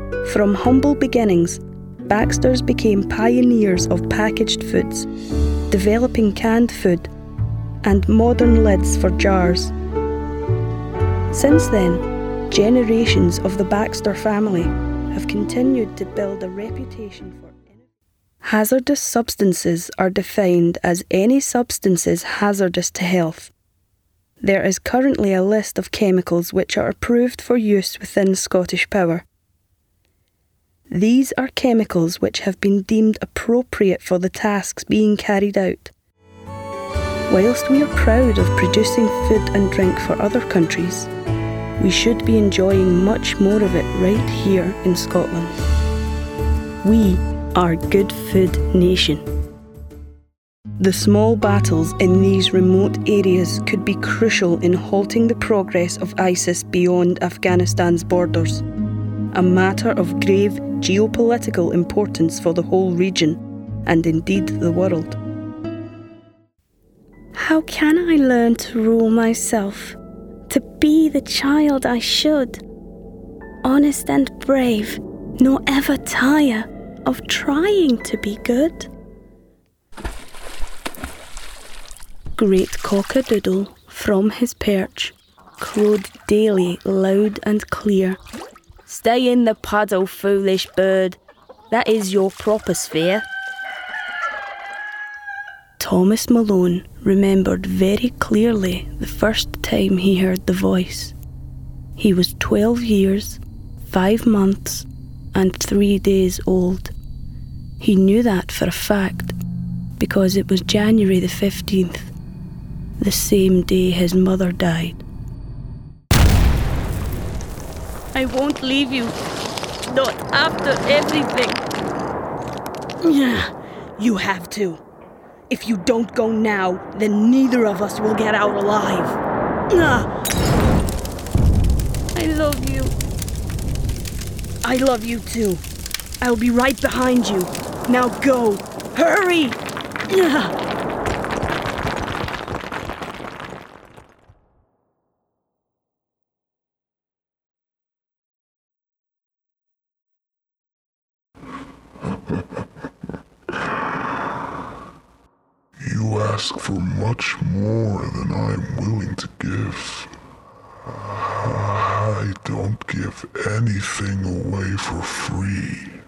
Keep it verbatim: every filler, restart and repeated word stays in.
From humble beginnings, Baxter's became pioneers of packaged foods, developing canned food and modern lids for jars. Since then, generations of the Baxter family have continued to build a reputation for hazardous substances are defined as any substances hazardous to health. There is currently a list of chemicals which are approved for use within Scottish Power. These are chemicals which have been deemed appropriate for the tasks being carried out. Whilst we are proud of producing food and drink for other countries, we should be enjoying much more of it right here in Scotland. We are Good Food Nation. The small battles in these remote areas could be crucial in halting the progress of ISIS beyond Afghanistan's borders, a matter of grave geopolitical importance for the whole region, and indeed the world. How can I learn to rule myself, to be the child I should, honest and brave, nor ever tire of trying to be good? Great Cock-a-Doodle, from his perch, crowed daily loud and clear. Stay in the puddle, foolish bird. That is your proper sphere. Thomas Malone remembered very clearly the first time he heard the voice. He was twelve years, five months, and three days old. He knew that for a fact, because it was January the fifteenth, the same day his mother died. I won't leave you, not after everything. Yeah, you have to. If you don't go now, then neither of us will get out alive. Ah. I love you. I love you too. I'll be right behind you. Now go. Hurry! Ah. You ask for much more than I'm willing to give. I don't give anything away for free.